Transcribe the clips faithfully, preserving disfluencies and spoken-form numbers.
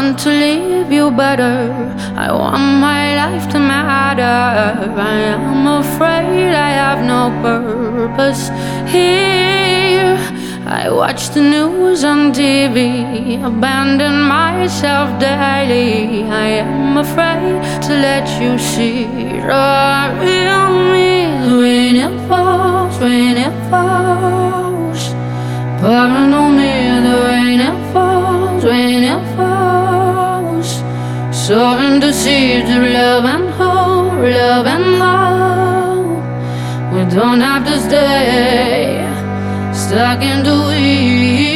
want to leave you better. I want my life to matter. I am afraid I have no purpose here. I watch the news on T V, abandon myself daily. I am afraid to let you see the real me. When it falls, when it falls, pouring on me, the rain it falls, when it falls, sowing the seeds of love and hope, love and hope. We don't have to stay stuck in the weeds.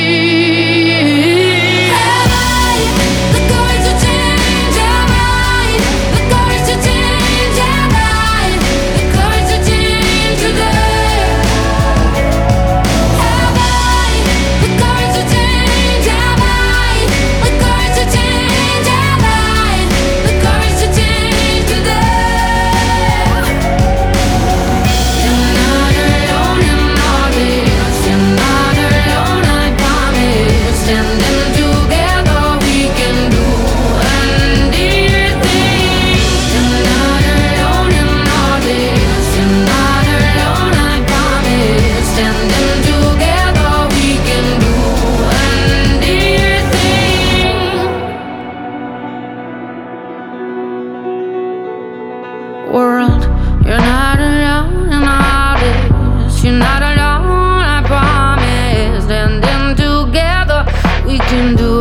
World, you're not alone in all this. You're not alone, I promise. And then together we can do